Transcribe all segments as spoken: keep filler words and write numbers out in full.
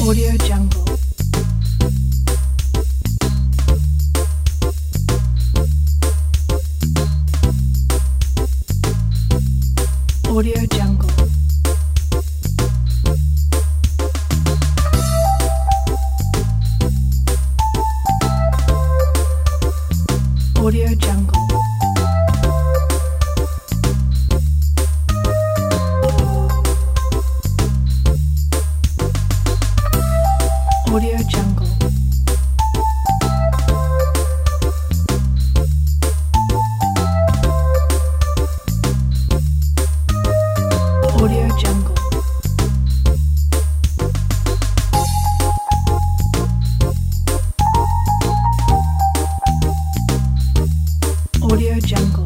Audio Jungle. Audio Jungle. Audio Jungle. Audio Jungle. Audio Jungle. Audio Jungle.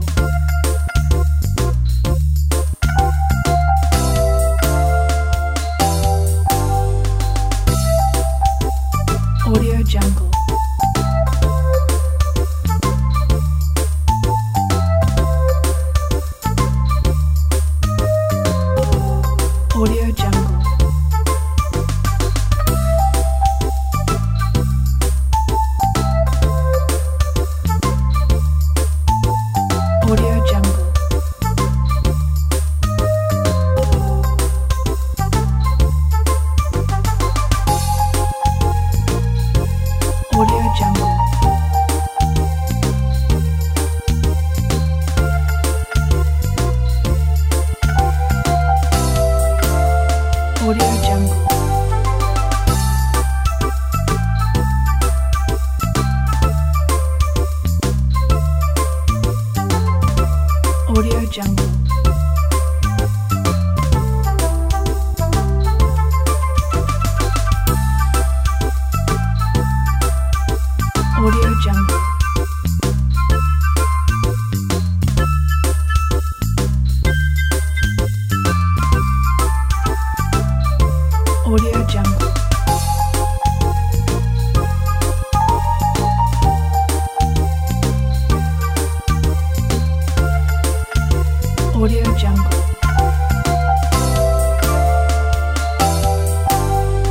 Audio Jungle. Audio Jungle. Audio Jungle. Audio Jungle. Audio Jungle. Audio Jungle. Audio Jungle. Audio Jungle. Audio Jungle.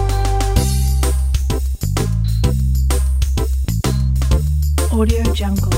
Audio Jungle.